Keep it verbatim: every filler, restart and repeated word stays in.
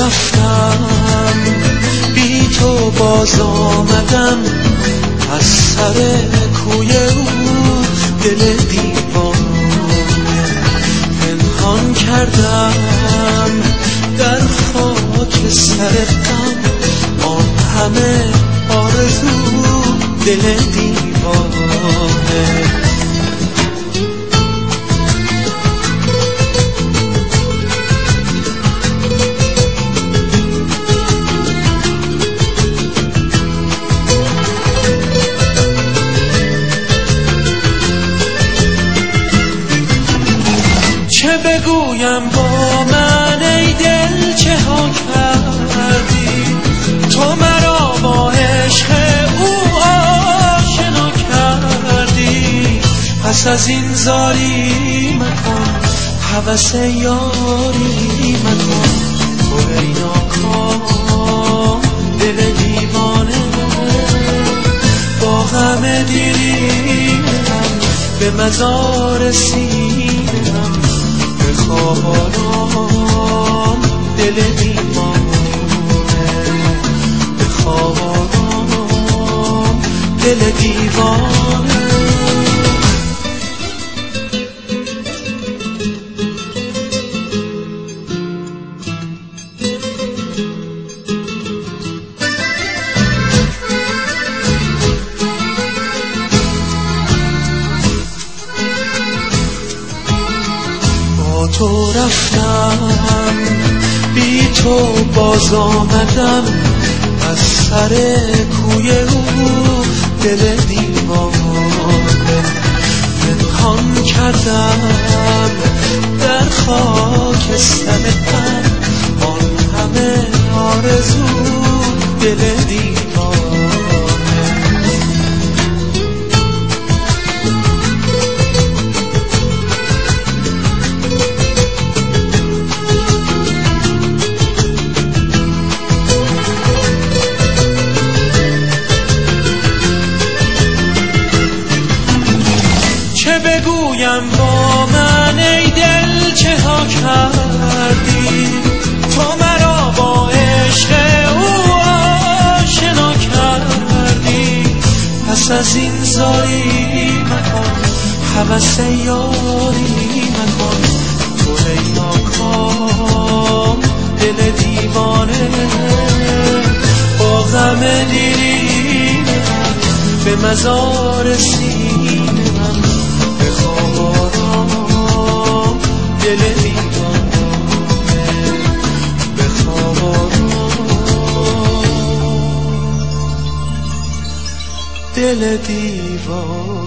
رفتم بی تو باز آمدم از سر کوی او دل دیوانه پنهان کردم در خاک سر غم آن همه آرزو دل دیوانه چه بگویم با من ای دل چه ها کردی تو مرا با عشق او آشنا کردی پس از این زاری مکن هوس یاری مکن تو ای ناکام دل دیوانه با غم دیرینم به مزار سینم بخوابانم دل دیوانه بخوابانم دل دیوانه تو رفتم بی تو باز آمدم از سر کوی او دل دیوانه پنهان کردم در خاک سر غم آن همه آرزو دل دیوانه چه بگویم با من ای دل چه ها کردی تو مرا با عشق او آشنا کردی پس از این زاری مکن هوس یاری مکن تو ای ناکام دل دیوانه با غم دیرینم به مزار سینم بخوابانم دل دیوانه بخوابانم دل دیوانه